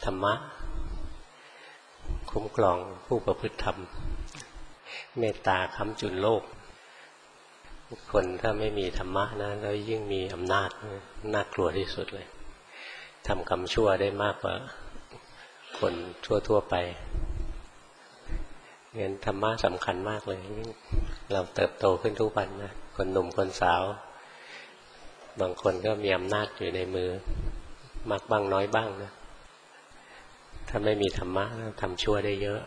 ธรรมะคุ้มครองผู้ประพฤติธรรมเมตตาค้ำจุนโลกคนถ้าไม่มีธรรมะนะแล้วยิ่งมีอำนาจน่ากลัวที่สุดเลยทำกรรมชั่วได้มากกว่าคนทั่วๆไปงั้นธรรมะสำคัญมากเลยเราเติบโตขึ้นทุกวันนะคนหนุ่มคนสาวบางคนก็มีอำนาจอยู่ในมือมากบ้างน้อยบ้างนะถ้าไม่มีธรรมะทำชั่วได้เยอะ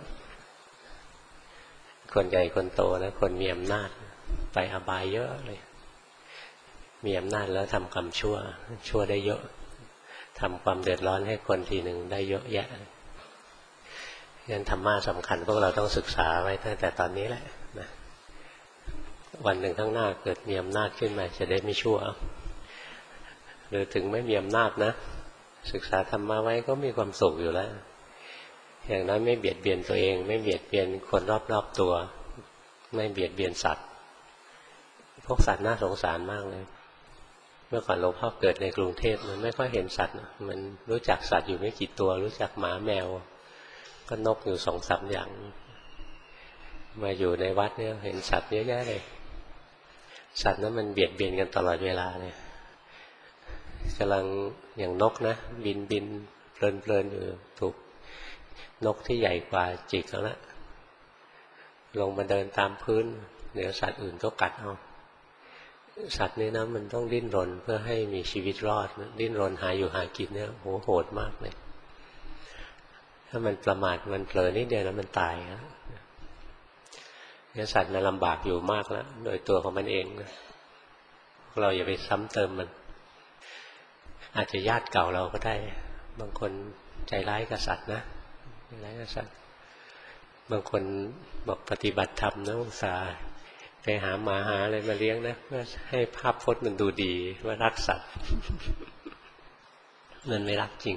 คนใหญ่คนโตนะคนมีอำนาจไปอบายเยอะเลยมีอำนาจแล้วทำกรรมชั่วได้เยอะทำความเดือดร้อนให้คนทีหนึ่งได้เยอะแยะงั้นธรรมะสำคัญพวกเราต้องศึกษาไว้ตั้งแต่ตอนนี้แหละนะวันหนึ่งข้างหน้าเกิดมีอำนาจขึ้นมาจะได้ไม่ชั่วหรือถึงไม่มีอำนาจนะศึกษาธรรมะไว้ก็มีความสุขอยู่แล้วอย่างนั้นไม่เบียดเบียนตัวเองไม่เบียดเบียนคนรอบๆตัวไม่เบียดเบียนสัตว์พวกสัตว์น่าสงสารมากเลยเมื่อก่อนหลวงพ่อเกิดในกรุงเทพมันไม่ค่อยเห็นสัตว์มันรู้จักสัตว์อยู่ไม่กี่ตัวรู้จักหมาแมวก็นกอยู่2-3อย่างมาอยู่ในวัดเนี่ยเห็นสัตว์เยอะแยะเลยสัตว์นั้นมันเบียดเบียนกันตลอดเวลาเลยกำลังอย่างนกนะบินเพลินอยู่ถูกนกที่ใหญ่กว่าจิกแล้วลงมาเดินตามพื้นเดี๋ยวสัตว์อื่นก็กัดเอาสัตว์นี้นะมันต้องดิ้นรนเพื่อให้มีชีวิตรอดดิ้นรนหาอยู่หากินเนี่ยโหดมากเลยถ้ามันประมาทมันเผลอนิดเดียวแล้วมันตายนะเนี่ยสัตว์มันลำบากอยู่มากแล้วโดยตัวของมันเองนะเราอย่าไปซ้ำเติมมันอาจจะญาติเก่าเราก็ได้บางคนใจร้ายกับสัตว์นะใจร้ายกับสัตว์บางคนบอกปฏิบัติธรรมนะอุตส่าห์ไปหาหมาหาอะไรมาเลี้ยงนะเพื่อให้ภาพพจน์มันดูดีว่ารักสัตว์มันไม่รักจริง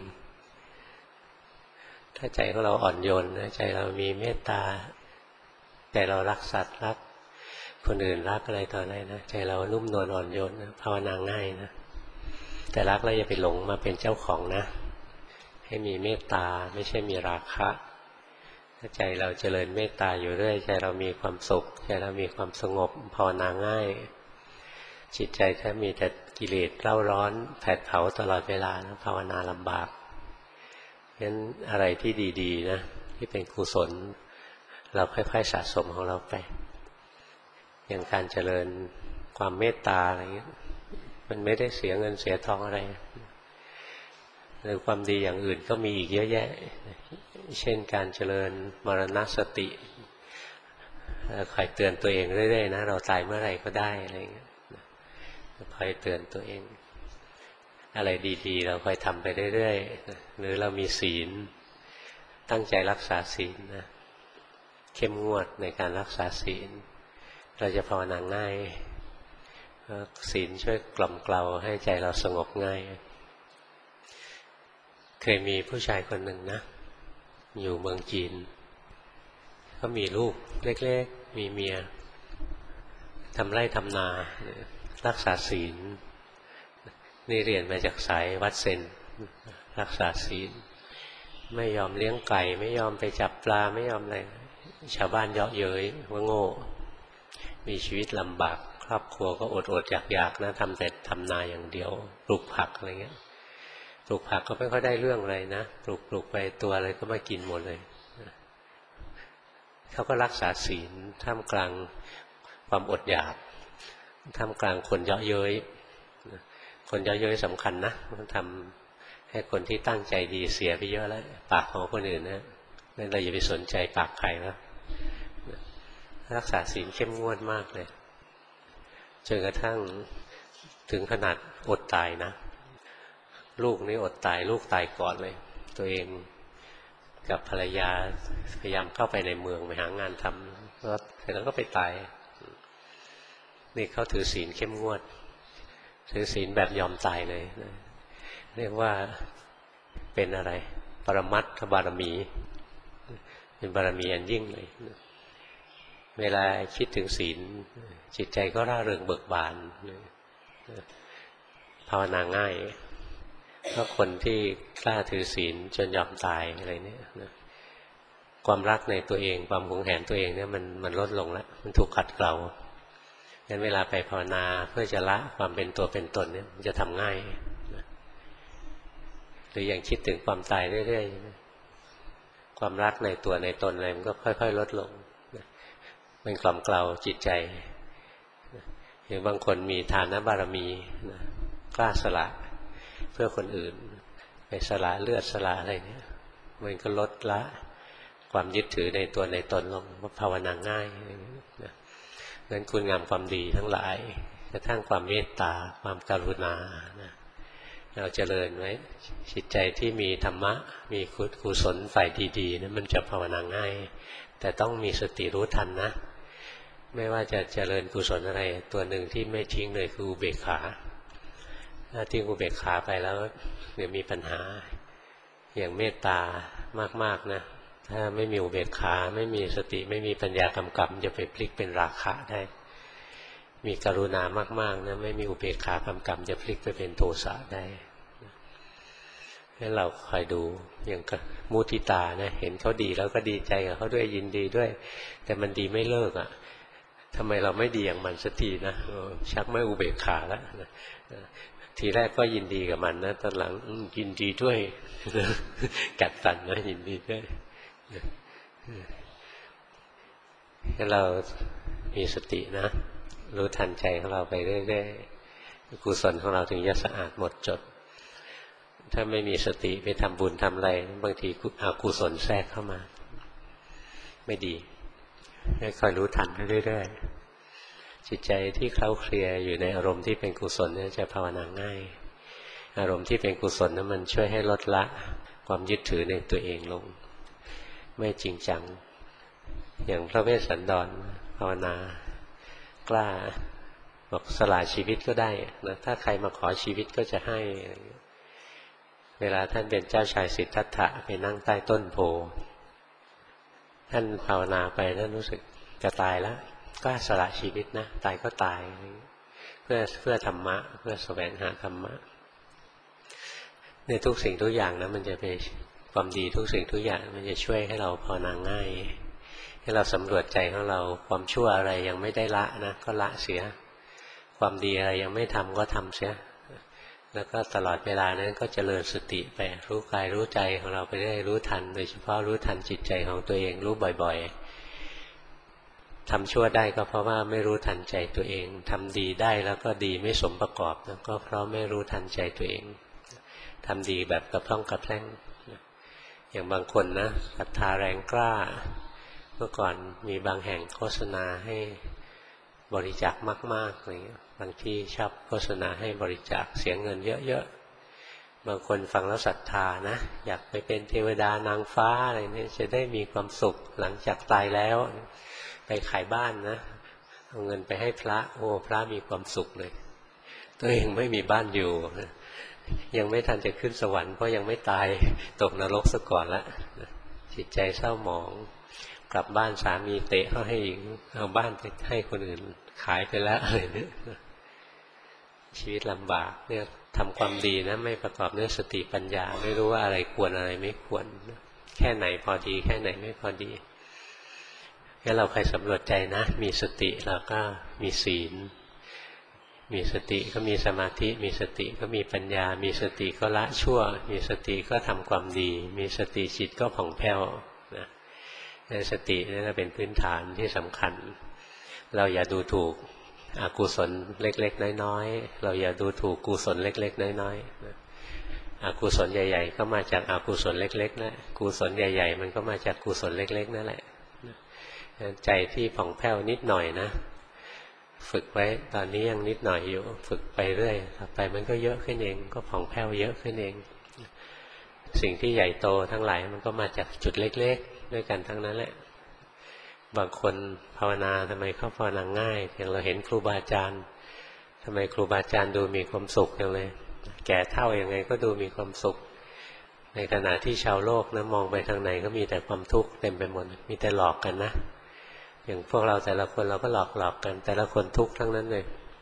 ถ้าใจของเราอ่อนโยนนะใจเรามีเมตตาใจเรารักสัตว์รักคนอื่นรักอะไรต่ออะไรนะใจเรานุ่มนวลอ่อนโยนนะภาวนาง่ายนะแต่รักแล้วอย่าไปหลงมาเป็นเจ้าของนะให้มีเมตตาไม่ใช่มีราคะถ้าใจเราเจริญเมตตาอยู่เรื่อยใจเรามีความสุขใจเรามีความสงบภาวนาง่ายจิตใจถ้ามีแต่กิเลสเร่าร้อนแผดเผาตลอดเวลานะภาวนาลำบากงั้นอะไรที่ดีๆนะที่เป็นกุศลเราค่อยๆสะสมของเราไปอย่างการเจริญความเมตตาอะไรเงี้ยมันไม่ได้เสียเงินเสียทองอะไรหรือความดีอย่างอื่นก็มีอีกเยอะแยะเช่นการเจริญมรณสติคอยเตือนตัวเองเรื่อยๆนะเราตายเมื่อไหร่ก็ได้อะไรเงี้ยคอยเตือนตัวเองอะไรดีๆเราคอยทำไปเรื่อยๆหรือเรามีศีลตั้งใจรักษาศีลนะเข้มงวดในการรักษาศีลเราจะภาวนาง่ายศีลช่วยกล่อมเกลาให้ใจเราสงบง่ายเคยมีผู้ชายคนหนึ่งนะอยู่เมืองจีนก็มีลูกเล็กๆมีเมียทำไร่ทำนารักษาศีลนี่เรียนมาจากสายวัดเซนรักษาศีลไม่ยอมเลี้ยงไก่ไม่ยอมไปจับปลาไม่ยอมอะไรชาวบ้านเยาะเย้ยว่าโง่มีชีวิตลำบากครอบครัวก็อดๆอยากๆนะทำแต่ทำนาอย่างเดียวปลูกผักอะไรเงี้ยปลูกผักก็ไม่ค่อยได้เรื่องอะไรนะปลูกไปตัวอะไรก็มากินหมดเลยเขาก็รักษาศีลท่ามกลางความอดอยากท่ามกลางคนเยาะเย้ยคนเยาะเย้ยสำคัญนะมันทำให้คนที่ตั้งใจดีเสียไปเยอะแล้วปากของคนอื่นนะนั่นเราอย่าไปสนใจปากใครนะรักษาศีลเข้มงวดมากเลยจนกระทั่งถึงขนาดอดตายนะลูกนี่อดตายลูกตายก่อนเลยตัวเองกับภรรยาพยายามเข้าไปในเมืองไปหางานทำแล้วก็ไปตายนี่เขาถือศีลเข้มงวดถือศีลแบบยอมตายเลยเรียกว่าเป็นอะไรปรมัตถบารมีเป็นบารมีอันยิ่งเลยเวลาคิดถึงศีลจิตใจก็ร่าเริงเบิกบานภาวนาง่ายก็คนที่กล้าถือศีลจนยอมตายอะไรเนี่ยนะความรักในตัวเองความหวงแหนตัวเองเนี่ยมันลดลงแล้วมันถูกขัดเกลางั้นเวลาไปภาวนาเพื่อจะละความเป็นตัวเป็นตนเนี่ยมันจะทำง่ายนะหรืออย่างคิดถึงความตายเรื่อยๆความรักในตัวในตนอะไรมันก็ค่อยๆลดลงนะมันกล่อมเกลาจิตใจนะอย่างบางคนมีทานบารมีนะกล้าสละเพื่อคนอื่นไปสละเลือดสละอะไรเนี่ยมันก็ลดละความยึดถือในตัวในตนลงภาวนาง่ายนะงั้นคุณงามความดีทั้งหลายกระทั่งความเมตตาความกรุณานะเราเจริญไว้จิตใจที่มีธรรมะมีกุศลฝ่ายดีๆนะมันจะภาวนาง่ายแต่ต้องมีสติรู้ทันนะไม่ว่าจะเจริญกุศลอะไรตัวหนึ่งที่ไม่ทิ้งเลยคืออุเบกขาถ้าทิ้งอุเบกขาไปแล้วเดี๋ยวมีปัญหาอย่างเมตตามากๆนะถ้าไม่มีอุเบกขาไม่มีสติไม่มีปัญญากำกับจะไปพลิกเป็นราคะได้มีกรุณามากๆนะไม่มีอุเบกขากำกับจะพลิกไปเป็นโทสะได้ให้เราคอยดูอย่างมุทิตานะเห็นเขาดีแล้วก็ดีใจกับเขาด้วยยินดีด้วยแต่มันดีไม่เลิกอ่ะทำไมเราไม่ดีอย่างมันสักทีนะชักไม่อุเบกขาแล้วทีแรกก็ยินดีกับมันนะตอนหลังยินดีด้วยกัดฟันนะยินดีด้วยให้เรามีสตินะรู้ทันใจของเราไปเรื่อยๆกุศลของเราถึงจะสะอาดหมดจดถ้าไม่มีสติไปทำบุญทำอะไรบางทีอกุศลแทรกเข้ามาไม่ดีให้คอยรู้ทันไปเรื่อยๆจิตใจที่เคล้าเคลียอยู่ในอารมณ์ที่เป็นกุศลเนี่ยจะภาวนาง่ายอารมณ์ที่เป็นกุศลนั้นมันช่วยให้ลดละความยึดถือในตัวเองลงไม่จริงจังอย่างพระเวสสันดรภาวนากล้าบอกสละชีวิตก็ได้นะถ้าใครมาขอชีวิตก็จะให้เวลาท่านเป็นเจ้าชายสิทธัตถะไปนั่งใต้ต้นโพท่านภาวนาไปท่านรู้สึกจะตายแล้วกล้าสละชีวิตนะตายก็ตายเพื่อธรรมะเพื่อแสวงหาธรรมะในทุกสิ่งทุกอย่างนะมันจะเป็นความดีทุกสิ่งทุกอย่างมันจะช่วยให้เราภาวนาง่ายให้เราสำรวจใจของเราความชั่วอะไรยังไม่ได้ละนะก็ละเสียความดีอะไรยังไม่ทำก็ทำเสียแล้วก็ตลอดเวลานั้นก็เจริญสติไปรู้กายรู้ใจของเราไปได้รู้ทันโดยเฉพาะรู้ทันจิตใจของตัวเองรู้บ่อยๆทำชั่วได้ก็เพราะว่าไม่รู้ทันใจตัวเองทำดีได้แล้วก็ดีไม่สมประกอบนะก็เพราะไม่รู้ทันใจตัวเองทำดีแบบกระพร่องกระแพร่งอย่างบางคนนะศรัทธาแรงกล้าเมื่อก่อนมีบางแห่งโฆษณาให้บริจาคมากๆอะไรเงี้ยบางที่ชอบโฆษณาให้บริจาคเสียเงินเยอะๆบางคนฟังแล้วศรัทธานะอยากไปเป็นเทวดานางฟ้าอะไรเนี่ยจะได้มีความสุขหลังจากตายแล้วไปขายบ้านนะเอาเงินไปให้พระโอ้พระมีความสุขเลยตัวเองไม่มีบ้านอยู่ยังไม่ทันจะขึ้นสวรรค์เพราะยังไม่ตายตกนรกซะก่อนละจิตใจเศร้าหมองกลับบ้านสามีเตะเขาให้เอาบ้านไปให้คนอื่นขายไปแล้วอะไรเนี่ยชีวิตลำบากเนี่ยทำความดีนะไม่ประกอบด้วยสติปัญญาไม่รู้ว่าอะไรควรอะไรไม่ควรแค่ไหนพอดีแค่ไหนไม่พอดีงั้นเราใครสำรวจใจนะมีสติเราก็มีศีลมีสติก็มีสมาธิมีสติก็มีปัญญามีสติก็ละชั่วมีสติก็ทำความดีมีสติจิตก็ผ่องแผ้วนะสตินี่เป็นพื้นฐานที่สำคัญเราอย่าดูถูกอกุศลเล็กๆน้อยๆเราอย่าดูถูกกุศลเล็กๆน้อยๆอกุศลใหญ่ๆก็มาจากอกุศลเล็กๆนะกุศลใหญ่ๆมันก็มาจากกุศลเล็กๆนั่นแหละใจที่ผ่องแผ้วนิดหน่อยนะฝึกไว้ตอนนี้ยังนิดหน่อยอยู่ฝึกไปเรื่อยต่อไปมันก็เยอะขึ้นเองก็ผ่องแผ้วเยอะขึ้นเองสิ่งที่ใหญ่โตทั้งหลายมันก็มาจากจุดเล็กๆด้วยกันทั้งนั้นแหละบางคนภาวนาทำไมเขาภาวนาง่ายอย่างเราเห็นครูบาอาจารย์ทำไมครูบาอาจารย์ดูมีความสุขอย่างเลยแก่เฒ่ายังไงก็ดูมีความสุขในขณะที่ชาวโลกนะมองไปทางไหนก็มีแต่ความทุกข์เต็มไปหมดมีแต่หลอกกันนะอย่างพวกเราแต่ละคนเราก็หลอกกันแต่ละคนทุกข์ทั้งนั้นเลย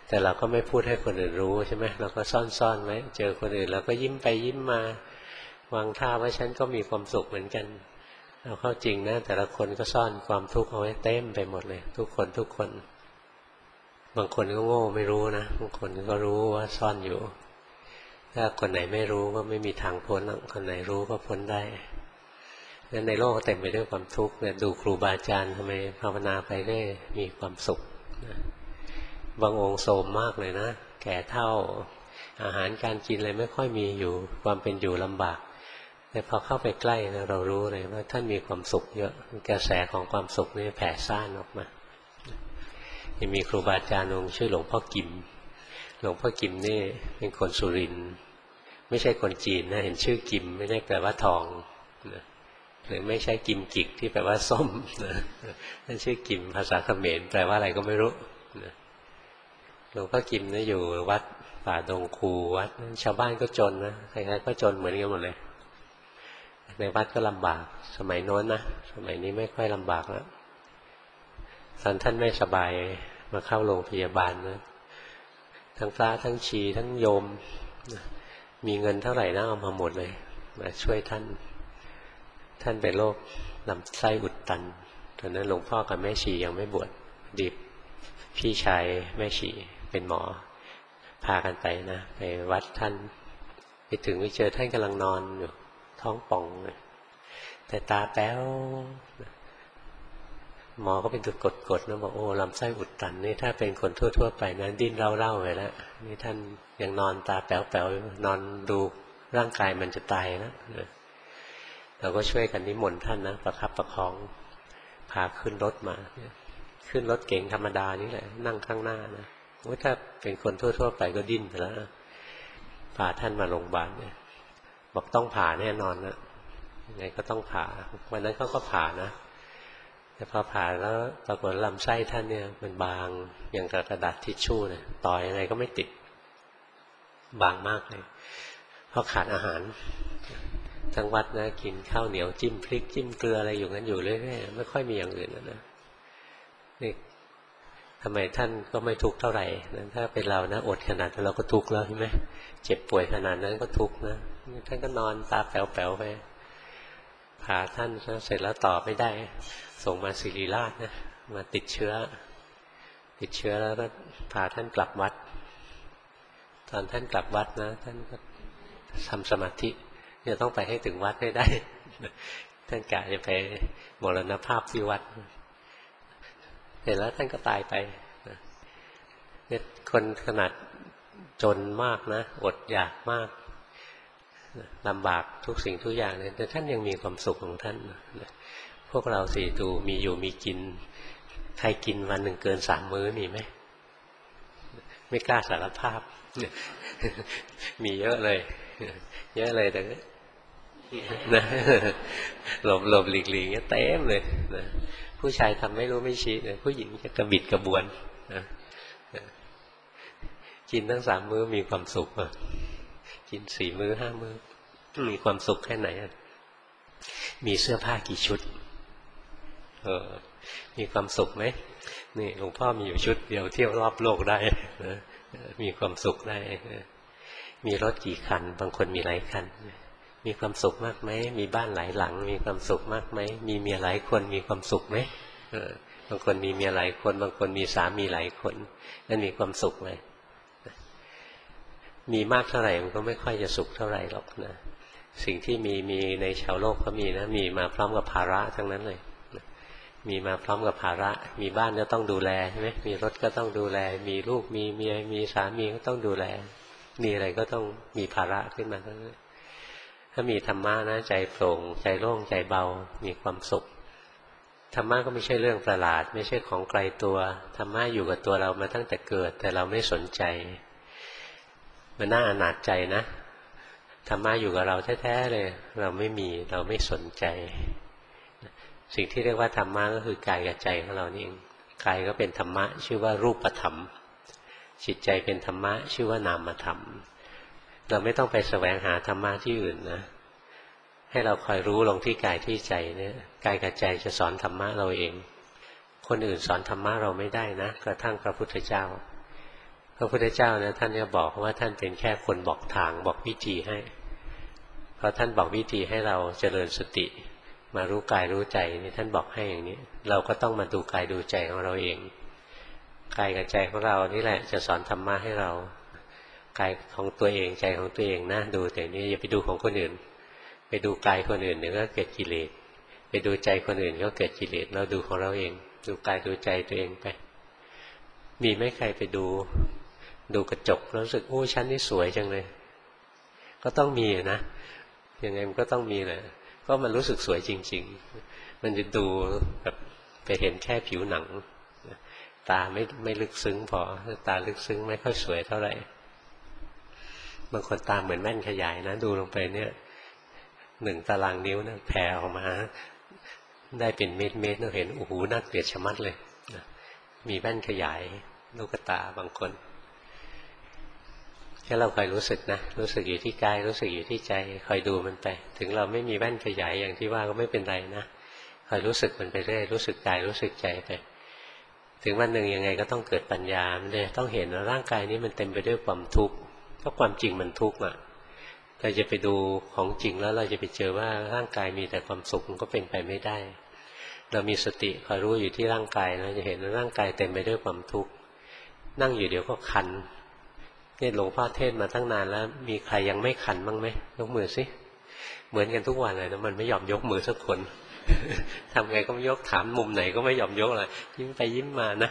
แต่เราก็ไม่พูดให้คนอื่นรู้ใช่ไหมเราก็ซ่อนไว้เจอคนอื่นเราก็ยิ้มไปยิ้มมาวางท่าว่าฉันก็มีความสุขเหมือนกันเอาเข้าจริงนะแต่ละคนก็ซ่อนความทุกข์เอาไว้เต็มไปหมดเลยทุกคนบางคนก็โง่ไม่รู้นะบางคนก็รู้ว่าซ่อนอยู่ถ้าคนไหนไม่รู้ก็ไม่มีทางพ้นคนไหนรู้ก็พ้นได้งั้นในโลกเต็มไปด้วยความทุกข์เนี่ยดูครูบาอาจารย์ทำไมภาวนาไปได้มีความสุขบางองค์โทรมมากเลยนะแก่เฒ่าอาหารการกินอะไรไม่ค่อยมีอยู่ความเป็นอยู่ลำบากแต่พอเข้าไปใกล้เรารู้เลยว่าท่านมีความสุขเยอะกระแสของความสุขนี่แผ่ซ่านออกมายังมีครูบาอาจารย์องค์ชื่อหลวงพ่อกิมหลวงพ่อกิมนี่เป็นคนสุรินทร์ไม่ใช่คนจีนนะเห็นชื่อกิมไม่ได้แปลว่าทองนะหรือไม่ใช่กิมกิกที่แปลว่าส้มนะนั่นชื่อกิมภาษาเขมรแปลว่าอะไรก็ไม่รู้นะหลวงพ่อกิมนี่อยู่วัดป่าดงคูวัดชาวบ้านก็จนนะใครๆก็จนเหมือนกันหมดเลยในวัดก็ลำบากสมัยโน้นนะสมัยนี้ไม่ค่อยลำบากแล้วตอนท่านไม่สบายมาเข้าโรงพยาบาลนะทั้งพระทั้งชีทั้งโยมมีเงินเท่าไหร่นะเอามาหมดเลยมาช่วยท่านเป็นโรคลำไส้อุดตันตอนนั้นหลวงพ่อกับแม่ชียังไม่บวชดิบพี่ชายแม่ชีเป็นหมอพากันไปนะไปวัดท่านไปถึงไปเจอท่านกำลังนอนอยู่ท้องป่องเลยแต่ตาแป๊วหมอก็เป็นตัวกดนะบอกโอ้ลำไส้อุดตันนี่ถ้าเป็นคนทั่วๆไปนะดิ้นเร่าๆไปแล้วนี่ท่านยังนอนตาแป๋วๆนอนดูร่างกายมันจะตายนะเราก็ช่วยกันนิมนต์ท่านนะประคับประคองพาขึ้นรถมาขึ้นรถเก๋งธรรมดานี่แหละนั่งข้างหน้านะว่าถ้าเป็นคนทั่วๆไปก็ดิ้นไปแล้วพาท่านมาโรงพยาบาลเนี่ยบอกต้องผ่าแน่นอนนะยังไงก็ต้องผ่าวันนั้นเขาก็ผ่านะแต่พอผ่าแล้วปรากฏลำไส้ท่านเนี่ยมันบางอย่างกระดาษทิชชู่เนี่ยต่อยังไงก็ไม่ติดบางมากเลยเพราะขาดอาหารทั้งวัดนะกินข้าวเหนียวจิ้มพริกจิ้มเกลืออะไรอยู่งั้นอยู่เรื่อยๆไม่ค่อยมีอย่างอื่นนะนี่ทำไมท่านก็ไม่ทุกข์เท่าไหร่นะถ้าเป็นเรานะอดขนาดนั้นเราก็ทุกข์แล้วใช่ไหมเจ็บป่วยขนาดนั้นก็ทุกข์นะท่านก็นอนตาแป๋วๆไปผ่าท่านเสร็จแล้วต่อไม่ได้ส่งมาศิริราชนะมาติดเชื้อแล้วก็พาท่านกลับวัดตอนท่านกลับวัดนะท่านก็ทำสมาธิจะต้องไปให้ถึงวัดให้ได้ท่านกะจะไปมรณภาพที่วัดเสร็จแล้วท่านก็ตายไปเนี่ยคนขนาดจนมากนะอดอยากมากลำบากทุกสิ่งทุกอย่างเนี่ยแต่ท่านยังมีความสุขของท่านพวกเราสิดูมีอยู่มีกินใครกินวันหนึ่งเกิน3 มื้อมีไหมไม่กล้าสารภาพมีเยอะเลยแต่นะหลบหลีกเงี้ยเต็มเลยนะผู้ชายทำไม่รู้ไม่ชี้เลยผู้หญิงจะกระบิดกระบวนนะกินทั้ง3 มื้อมีความสุขอ่ะกิน4 มื้อ5 มื้อมีความสุขแค่ไหนมีเสื้อผ้ากี่ชุดมีความสุขไหมนี่หลวงพ่อมีอยู่ชุดเดียวเที่ยวรอบโลกได้นะมีความสุขได้มีรถกี่คันบางคนมีหลายคันมีความสุขมากไหมมีบ้านหลายหลังมีความสุขมากไหมมีเมียหลายคนมีความสุขไหมบางคนมีเมียหลายคนบางคนมีสามีหลายคนนั่นมีความสุขไหมมีมากเท่าไหร่มันก็ไม่ค่อยจะสุขเท่าไหร่หรอกนะสิ่งที่มีในชาวโลกก็มีนะมีมาพร้อมกับภาระทั้งนั้นเลยมีมาพร้อมกับภาระมีบ้านก็ต้องดูแลใช่ไหมมีรถก็ต้องดูแลมีลูกมีเมียมีสามีก็ต้องดูแลมีอะไรก็ต้องมีภาระขึ้นมาทั้งนั้นถ้ามีธรรมะนะใจโปร่งใจโล่งใจเบามีความสุขธรรมะก็ไม่ใช่เรื่องประหลาดไม่ใช่ของไกลตัวธรรมะอยู่กับตัวเรามาตั้งแต่เกิดแต่เราไม่สนใจมันน่าอนาจใจนะธรรมะอยู่กับเราแท้ๆเลยเราไม่มีเราไม่สนใจสิ่งที่เรียกว่าธรรมะก็คือกายกับใจของเรานี่เองกายก็เป็นธรรมะชื่อว่ารูปธรรมจิตใจเป็นธรรมะชื่อว่านามธรรมเราไม่ต้องไปแสวงหาธรรมะที่อื่นนะให้เราคอยรู้ลงที่กายที่ใจเนี่ยกายกับใจจะสอนธรรมะเราเองคนอื่นสอนธรรมะเราไม่ได้นะกระทั่งพระพุทธเจ้าพระพุทธเจ้านะท่านจะบอกว่าท่านเป็นแค่คนบอกทางบอกวิธีให้พอท่านบอกวิธีให้เราเจริญสติมารู้กายรู้ใจนี่ท่านบอกให้อย่างนี้เราก็ต้องมาดูกายดูใจของเราเองกายกับใจของเรานี่แหละจะสอนธรรมะให้เรากายของตัวเองใจของตัวเองนะดูแต่นี้อย่าไปดูของคนอื่นไปดูกายคนอื่นเดี๋ยวก็เกิดกิเลสไปดูใจคนอื่นก็เกิดกิเลสเราดูของเราเองดูกายดูใจตัวเองไปมีไหมใครไปดูกระจกแล้วรู้สึกโอ้ฉันนี่สวยจังเลยก็ต้องมีนะยังไงมันก็ต้องมีแหละก็มันรู้สึกสวยจริงๆมันจะดูแบบไปเห็นแค่ผิวหนังตาไม่ลึกซึ้งพอตาลึกซึ้งไม่ค่อยสวยเท่าไหร่บางคนตาเหมือนแว่นขยายนะดูลงไปเนี่ย1 ตารางนิ้วนะแผ่ออกมาได้เป็นเม็ดๆเราเห็นโอ้โหน่าเกลียดชะมัดเลยมีแว่นขยายลูกตาบางคนแค่เราคอยรู้สึกนะรู้สึกอยู่ที่กายรู้สึกอยู่ที่ใจคอยดูมันไปถึงเราไม่มีแว่นขยายอย่างที่ว่าก็ไม่เป็นไรนะคอยรู้สึกมันไปเรื่อยรู้สึกกายรู้สึกใจไปถึงวันหนึ่งยังไงก็ต้องเกิดปัญญามันเลยต้องเห็นว่าร่างกายนี้มันเต็มไปด้วยความทุกข์เพราะความจริงมันทุกข์อ่ะเราจะไปดูของจริงแล้วเราจะไปเจอว่าร่างกายมีแต่ความสุขมันก็เป็นไปไม่ได้เรามีสติคอยรู้อยู่ที่ร่างกายเราจะเห็นว่าร่างกายเต็มไปด้วยความทุกข์นั่งอยู่เดี๋ยวก็คันเนี่ยหลวงพ่อเทศมาตั้งนานแล้วมีใครยังไม่คันบ้างไหมยกมือสิเหมือนกันทุกวันเลยนะมันไม่ยอมยกมือสักคน ทำไงก็ไม่ยกถามมุมไหนก็ไม่ยอมยกเลยยิ้มไปยิ้มมานะ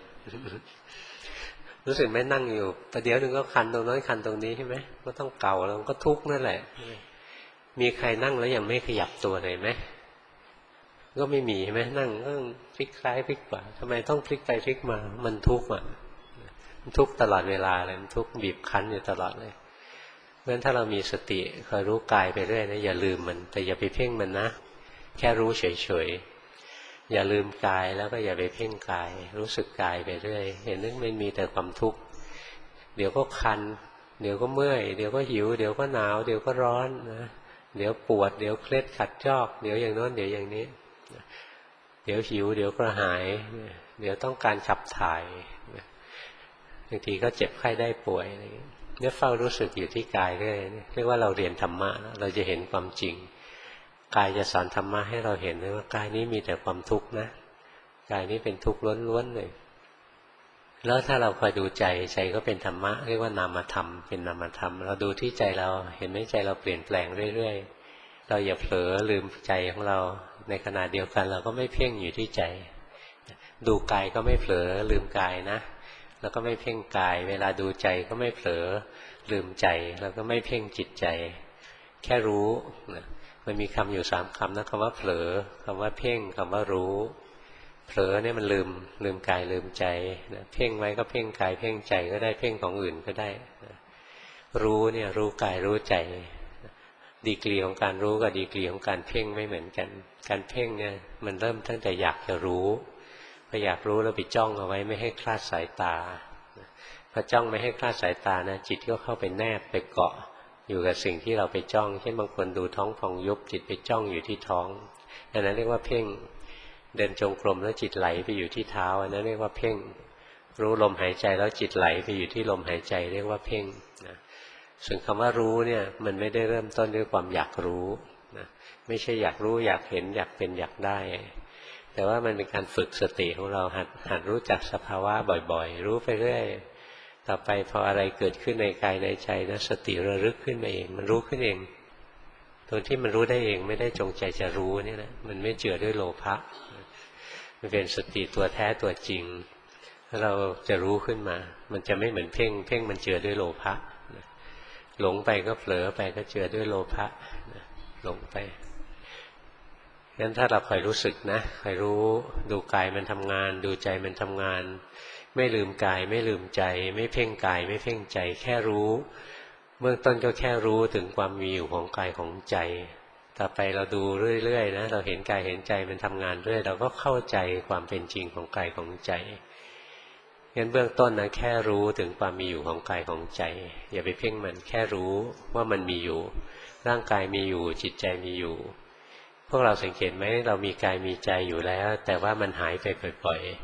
รู้สึกไหมนั่งอยู่ประเดี๋ยวนึงก็คันตรงนั้นคันตรงนี้ใช่ไหมก็ต้องเก่าแล้วก็ทุกข์นั่นแหละมีใครนั่งแล้วยังไม่ขยับตัวเลยไหมก็ไม่มีใช่ไหมนั่งก็พลิกซ้ายพลิกขวาทำไมต้องพลิกไปพลิกมามันทุกข์อ่ะมันทุกข์ตลอดเวลาเลยมันทุกข์บีบคั้นอยู่ตลอดเลยเพราะฉะนั้นถ้าเรามีสติคอยรู้กายไปเรื่อยนะอย่าลืมมันแต่อย่าไปเพ่งมันนะแค่รู้เฉยๆอย่าลืมกายแล้วก็อย่าไปเพ่งกายรู้สึกกายไปเรื่อยเห็นนึกมันมีแต่ความทุกข์เดี๋ยวก็คันเดี๋ยวก็เมื่อยเดี๋ยวก็หิวเดี๋ยวก็หนาวเดี๋ยวก็ร้อนนะเดี๋ยวปวดเดี๋ยวเคล็ดขัดจอกเดี๋ยวอย่างโน้นเดี๋ยวอย่างนี้เดี๋ยวหิวเดี๋ยวกระหายเดี๋ยวต้องการขับถ่ายบางทีก็เจ็บไข้ได้ป่วยอะไรอย่างนี้เนี่ยเฝ้ารู้สึกอยู่ที่กายเรื่อยเรียกว่าเราเรียนธรรมะเราจะเห็นความจริงกายจะสอนธรรมะให้เราเห็นเลยว่ากายนี้มีแต่ความทุกข์นะกายนี้เป็นทุกข์ล้วนๆเลยแล้วถ้าเราคอยดูใจใจก็เป็นธรรมะเรียกว่านามธรรมเป็นนามธรรมเราดูที่ใจเราเห็นไหมใจเราเปลี่ยนแปลงเรื่อยๆเราอย่าเผลอลืมใจของเราในขณะเดียวกันเราก็ไม่เพ่งอยู่ที่ใจดูกายก็ไม่เผลอลืมกายนะแล้วก็ไม่เพ่งกายเวลาดูใจก็ไม่เผลอลืมใจแล้วก็ไม่เพ่งจิตใจแค่รู้นะมันมีคำอยู่3 คำนะคำว่าเผลอคำว่าเพ่งคำว่ารู้เผลอเนี่ยมันลืมกายลืมใจนะเพ่งไว้ก็เพ่งกายเพ่งใจก็ได้เพ่งของอื่นก็ได้นะรู้เนี่ยรู้กายรู้ใจดีกรีของการรู้กับดีกรีของการเพ่งไม่เหมือนกันการเพ่งเนี่ยมันเริ่มตั้งแต่อยากจะรู้พออยากรู้แล้วไปจ้องเอาไว้ไม่ให้คลาดสายตาพอจ้องไม่ให้คลาดสายตานะจิตก็เข้าไปแนบไปเกาะอยู่กับสิ่งที่เราไปจ้องเช่นบางคนดูท้องพองยุบจิตไปจ้องอยู่ที่ท้องอันนั้นเรียกว่าเพ่งเดินจงกรมแล้วจิตไหลไปอยู่ที่เท้าอันนั้นเรียกว่าเพ่งรู้ลมหายใจแล้วจิตไหลไปอยู่ที่ลมหายใจเรียกว่าเพ่งนะส่วนคำว่ารู้เนี่ยมันไม่ได้เริ่มต้นด้วยความอยากรู้นะไม่ใช่อยากรู้อยากเห็นอยากเป็นอยากได้แต่ว่ามันเป็นการฝึกสติของเราหัดรู้จักสภาวะบ่อยๆรู้ไปเรื่อยต่อไปพออะไรเกิดขึ้นในกายในใจนะสติระลึกขึ้นมาเองมันรู้ขึ้นเองตัวที่มันรู้ได้เองไม่ได้จงใจจะรู้นี่นะมันไม่เจือด้วยโลภะมันเป็นสติตัวแท้ตัวจริงเราจะรู้ขึ้นมามันจะไม่เหมือนเพ่งมันเจือด้วยโลภะหลงไปก็เผลอไปก็เจือด้วยโลภะหลงไปงั้นถ้าเราคอยรู้สึกนะคอยรู้ดูกายมันทำงานดูใจมันทำงานไม่ลืมกายไม่ลืมใจไม่เพ่งกายไม่เพ่งใจแค่รู้เบื้องต้นก็แค่รู้ถึงความมีอยู่ของกายของใจต่อไปเราดูเรื่อยๆนะเราเห็นกายเห็นใจมันทำงานเรื่อยเราก็เข้าใจความเป็นจริงของกายของใจงั้นเบื้องต้นนะแค่รู้ถึงความมีอยู่ของกายของใจอย่าไปเพ่งมันแค่รู้ว่ามันมีอยู่ร่างกายมีอยู่จิตใจมีอยู่พวกเราสังเกตไหมเรามีกายมีใจอยู่แล้วแต่ว่ามันหายไปบ่อย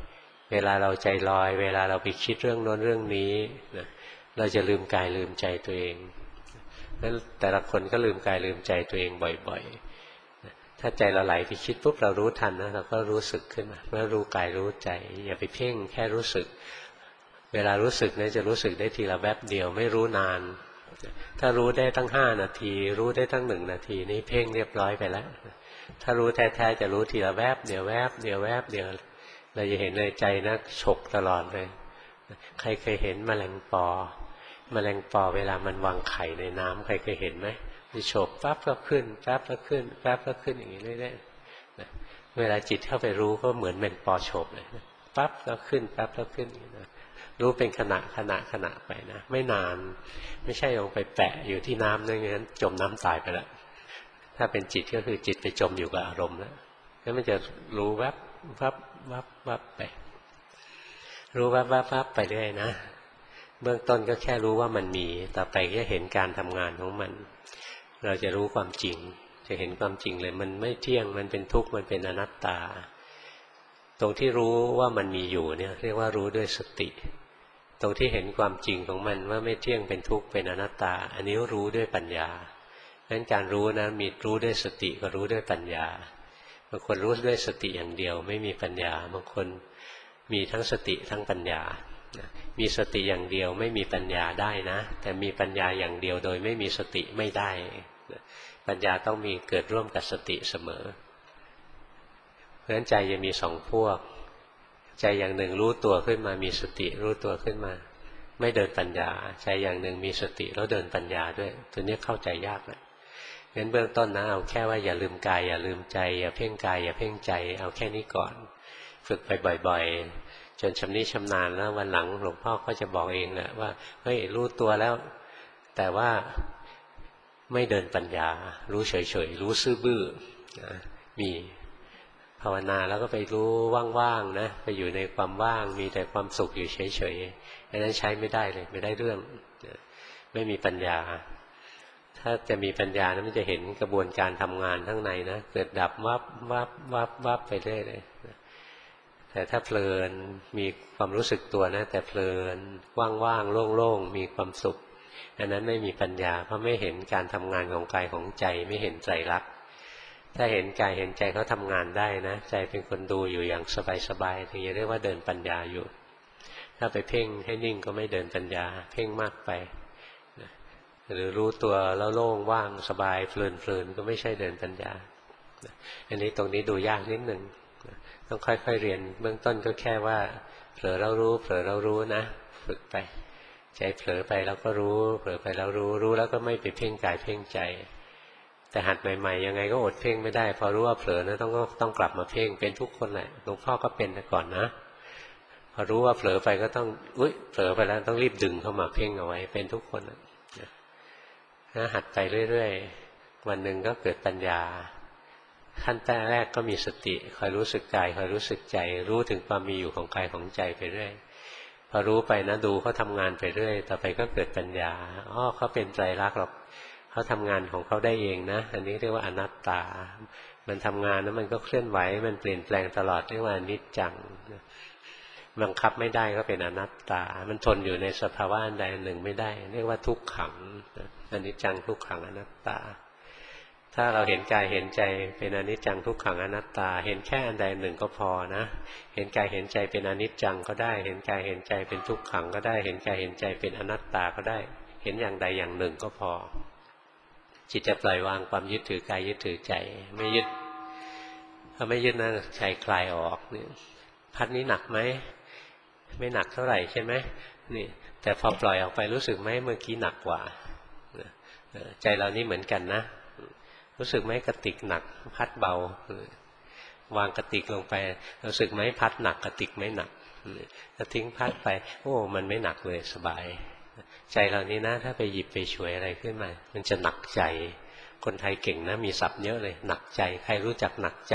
เวลาเราใจลอยเวลาเราไปคิดเรื่องโน้นเรื่องนี้นะเราจะลืมกายลืมใจตัวเองนั้นแต่ละคนก็ลืมกายลืมใจตัวเองบ่อยๆถ้าใจเราไหลไปคิดปุ๊บเรารู้ทันนะเราก็รู้สึกขึ้นมาเมื่อรู้กายรู้ใจอย่าไปเพ่งแค่รู้สึกเวลารู้สึกเนี่ยจะรู้สึกได้ทีละแวบเดียวไม่รู้นานถ้ารู้ได้ตั้ง5 นาทีรู้ได้ตั้ง1 นาทีนี่เพ่งเรียบร้อยไปแล้วถ้ารู้แท้ๆจะรู้ทีละแวบเดียวแวบเดียวแวบเดียวเราจะเห็นในใจนะฉกตลอดเลยใครเคยเห็นแมลงปอเวลามันวางไข่ในน้ำใครเคยเห็นไหมมันฉกปั๊บก็ขึ้นปั๊บก็ขึ้นปั๊บก็ขึ้นอย่างนี้เรื่อยๆเวลาจิตเข้าไปรู้ก็เหมือนเป็นปอฉกเลยปั๊บก็ขึ้นปั๊บก็ขึ้นรู้เป็นขณะไปนะไม่นานไม่ใช่ลงไปแปะอยู่ที่น้ำนั่นงั้นจมน้ำตายไปแล้วถ้าเป็นจิตก็คือจิตไปจมอยู่กับอารมณ์แล้วแล้วมันจะรู้แวบวับไปรู้วับไปเรื่อยนะเบื้องต้นก็แค่รู้ว่ามันมีต่อไปก็เห็นการทำงานของมันเราจะรู้ความจริงจะเห็นความจริงเลยมันไม่เที่ยงมันเป็นทุกข์มันเป็นอนัตตาตรงที่รู้ว่ามันมีอยู่เนี่ยเรียกว่ารู้ด้วยสติตรงที่เห็นความจริงของมันว่าไม่เที่ยงเป็นทุกข์เป็นอนัตตาอันนี้รู้ด้วยปัญญาเพราะฉะนั้นการรู้นะมีรู้ด้วยสติก็รู้ด้วยปัญญาบางคนรู้ด้วยสติอย่างเดียวไม่มีปัญญาบางคนมีทั้งสติทั้งปัญญามีสติอย่างเดียวไม่มีปัญญาได้นะแต่มีปัญญาอย่างเดียวโดยไม่มีสติไม่ได้ปัญญาต้องมีเกิดร่วมกับสติเสมอเพราะฉะนั้นใจจะมี2 พวกใจอย่างหนึ่งรู้ตัวขึ้นมามีสติรู้ตัวขึ้นมาไม่เดินปัญญาใจอย่างหนึ่งมีสติแล้วเดินปัญญาด้วยตัวนี้เข้าใจยากนะงั้นเบื้องต้นนะเอาแค่ว่าอย่าลืมกายอย่าลืมใจอย่าเพ่งกายอย่าเพ่งใจเอาแค่นี้ก่อนฝึกไปบ่อยๆจนชำนิชำนาญแล้ววันหลังหลวงพ่อก็จะบอกเองแหละว่าเฮ้ยรู้ตัวแล้วแต่ว่าไม่เดินปัญญารู้เฉยๆรู้ซื่อบื้อมีภาวนาแล้วก็ไปรู้ว่างๆนะไปอยู่ในความว่างมีแต่ความสุขอยู่เฉยๆอันนั้นใช้ไม่ได้เลยไม่ได้เรื่องไม่มีปัญญาถ้าจะมีปัญญานะมันจะเห็นกระบวนการทำงานข้างในนะเกิดดับวับไปเรื่อยเลยแต่ถ้าเพลินมีความรู้สึกตัวนะแต่เพลินว่างๆโล่งๆมีความสุขอันนั้นไม่มีปัญญาเพราะไม่เห็นการทำงานของกายของใจไม่เห็นไตรลักษณ์ถ้าเห็นกายเห็นใจเขาทำงานได้นะใจเป็นคนดูอยู่อย่างสบายๆถึงจะเรียกว่าเดินปัญญาอยู่ถ้าไปเพ่งให้นิ่งก็ไม่เดินปัญญาเพ่งมากไปหรือรู้ตัวแล้วโล่งว่างสบายเพลินก็ไม่ใช่เดินปัญญาอันนี้ตรงนี้ดูยากนิดหนึ่งต้องค่อยๆเรียนเบื้องต้นก็แค่ว่าเผลอเรารู้นะฝึกไปใจเผลอไปแล้วก็รู้เผลอไปแล้วรู้แล้วก็ไม่ไปเพ่งกายเพ่งใจแต่หัดใหม่ๆยังไงก็อดเพ่งไม่ได้พอรู้ว่าเผลอนะต้องกลับมาเพ่งเป็นทุกคนแหละหลวงพ่อก็เป็นแต่ก่อนนะพอรู้ว่าเผลอไปก็ต้องเผลอไปแล้วต้องรีบดึงเข้ามาเพ่งเอาไว้เป็นทุกคนนะหัดไปเรื่อยๆวันหนึ่งก็เกิดปัญญาขั้นแรกก็มีสติคอยรู้สึกกายคอยรู้สึกใจรู้ถึงความมีอยู่ของกายของใจไปเรื่อยพอรู้ไปนะดูเขาทำงานไปเรื่อยต่อไปก็เกิดปัญญาเขาเป็นไตรลักษณ์หรอกเขาทำงานของเขาได้เองนะอันนี้เรียกว่าอนัตตามันทำงานแล้วมันก็เคลื่อนไหวมันเปลี่ยนแปลงตลอดเรียกว่าอนิจจังบังคับไม่ได้ก็เป็นอนัตตามันทนอยู่ในสภาวะอันใดอันหนึ่งไม่ได้เรียกว่าทุกขังอนิจจังทุกขังอนัตตาถ้าเราเห็นกายเห็นใจเป็นอนิจจังทุกขังอนัตตาเห็นแค่อันใดหนึ่งก็พอนะเห็นกายเห็นใจเป็นอนิจจังก็ได้เห็นกายเห็นใจเป็นทุกขังก็ได้เห็นกายเห็นใจเป็นอนัตตาก็ได้เห็นอย่างใดอย่างหนึ่งก็พอจิตจะปล่อยวางความยึดถือกายยึดถือใจไม่ยึดถ้าไม่ยึดนะใจคลายออกนี่พัดนี้หนักไหมไม่หนักเท่าไหร่ใช่ไหมนี่แต่พอปล่อยออกไปรู้สึกไหมเมื่อกี้หนักกว่าใจเรานี่เหมือนกันนะรู้สึกไหมกระติกหนักพัดเบาวางกระติกลงไปรู้สึกไหมพัดหนักกระติกไม่หนักถ้าทิ้งพัดไปโอ้มันไม่หนักเลยสบายใจเรานี้นะถ้าไปหยิบไปช่วยอะไรขึ้นมามันจะหนักใจคนไทยเก่งนะมีศัพท์เยอะเลยหนักใจใครรู้จักหนักใจ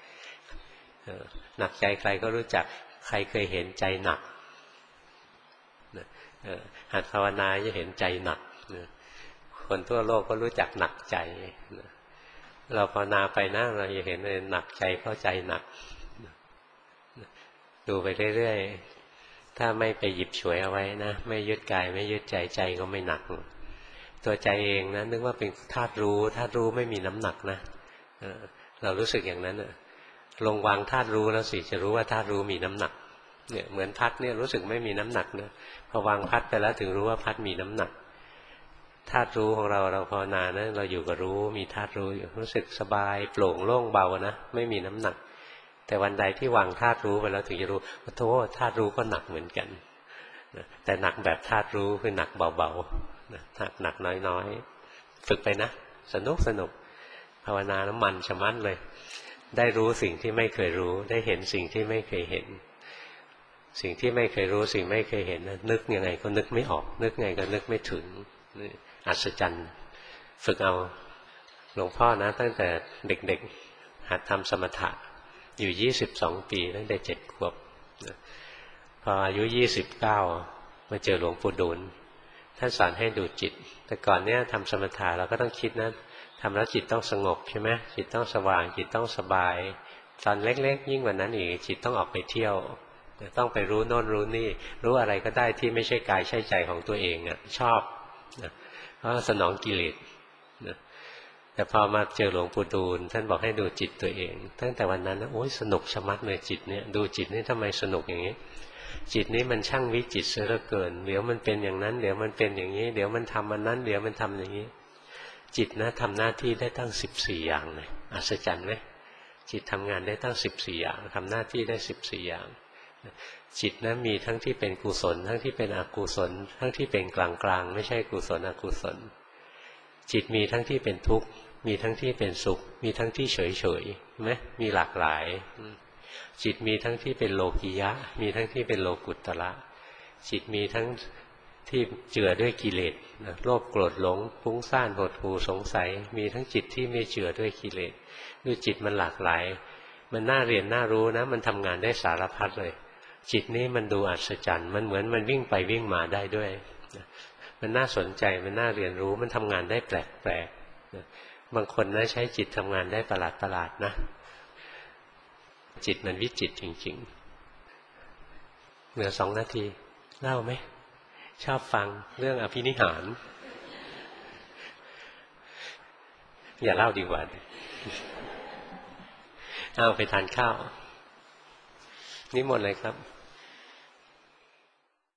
หนักใจใครก็รู้จักใครเคยเห็นใจหนักหัดภาวนาจะเห็นใจหนักคนทั่วโลกก็รู้จักหนักใจเราภาวนาไปนะเราจะเห็นเลยหนักใจเพราะใจหนักดูไปเรื่อยๆถ้าไม่ไปหยิบฉวยเอาไว้นะไม่ยึดกายไม่ยึดใจใจก็ไม่หนักตัวใจเองนะนึกว่าเป็นธาตุรู้ไม่มีน้ำหนักนะเรารู้สึกอย่างนั้นลงวางธาตุรู้แล้วสิจะรู้ว่าธาตุรู้มีน้ำหนักเนี่ยเหมือนพัดเนี่ยรู้สึกไม่มีน้ำหนักนะพอวางพัดไปแล้วถึงรู้ว่าพัดมีน้ำหนักธาตุรู้ของเราภาวนานะเราอยู่กับรู้มีธาตุรู้อยู่รู้สึกสบายโปร่งโล่งเบานะไม่มีน้ำหนักแต่วันใดที่วางธาตุรู้ไปแล้วถึงจะรู้ว่าโธ่ธาตุรู้ก็หนักเหมือนกันแต่หนักแบบธาตุรู้คือหนักเบาๆหนักน้อยๆฝึกไปนะสนุกภาวนาแล้วมันชะมัดเลยได้รู้สิ่งที่ไม่เคยรู้ได้เห็นสิ่งที่ไม่เคยเห็นสิ่งที่ไม่เคยรู้สิ่งไม่เคยเห็นนึกยังไงก็นึกไม่ออกนึกไงก็นึกไม่ถึงอัศจรรย์ฝึกเอาหลวงพ่อนะตั้งแต่เด็กๆหัดทำสมถะอยู่22 ปีตั้งแต่7 ขวบพออายุ29มาเจอหลวงปู่ดูลท่านสอนให้ดูจิตแต่ก่อนเนี้ยทำสมถะเราก็ต้องคิดนะทำแล้วจิตต้องสงบใช่ไหมจิตต้องสว่างจิตต้องสบายตอนเล็กๆยิ่งกว่านั้นอีกจิตต้องออกไปเที่ยวต้องไปรู้โน่นรู้นี่รู้อะไรก็ได้ที่ไม่ใช่กายใช่ใจของตัวเองชอบเพราะสนองกิเลสแต่พอมาเจอหลวงปู่ดูลท่านบอกให้ดูจิตตัวเองตั้งแต่วันนั้นโอ้ยสนุกชะมัดเลยจิตเนี่ยดูจิตนี่ทำไมสนุกอย่างนี้จิตนี้มันช่างวิจิตรเสียเหลือเกินเดี๋ยวมันเป็นอย่างนั้นเดี๋ยวมันเป็นอย่างนี้เดี๋ยวมันทำอันนั้นเดี๋ยวมันทำอย่างนี้จิตนะทำหน้าที่ได้ตั้ง14 อย่างเลยอัศจรรย์ไหมจิตทำงานได้ตั้ง14 อย่างทำหน้าที่ได้14 อย่างจิตนะมีทั้งที่เป็นกุศลทั้งที่เป็นอกุศลทั้งที่เป็นกลางๆไม่ใช่กุศลอกุศลจิตมีทั้งที่เป็นทุกข์มีทั้งที่เป็นสุขมีทั้งที่เฉยๆไหมมีหลากหลายจิตมีทั้งที่เป็นโลกิยะมีทั้งที่เป็นโลกุตระจิตมีทั้งที่เจือด้วยกิเลสโลภโกรธหลงฟุ้งซ่านหดหู่สงสัยมีทั้งจิตที่ไม่เจือด้วยกิเลสดูจิตมันหลากหลายมันน่าเรียนน่ารู้นะมันทำงานได้สารพัดเลยจิตนี้มันดูอัศจรรย์มันเหมือนมันวิ่งไปวิ่งมาได้ด้วยมันน่าสนใจมันน่าเรียนรู้มันทำงานได้แปลกๆบางคนนะใช้จิตทำงานได้ประหลาดนะจิตมันวิจิตรจริงๆเหลือ2 นาทีเล่าไหมชอบฟังเรื่องอภินิหารอย่าเล่าดีกว่าเอาไปทานข้าวนิมนต์เลยครับ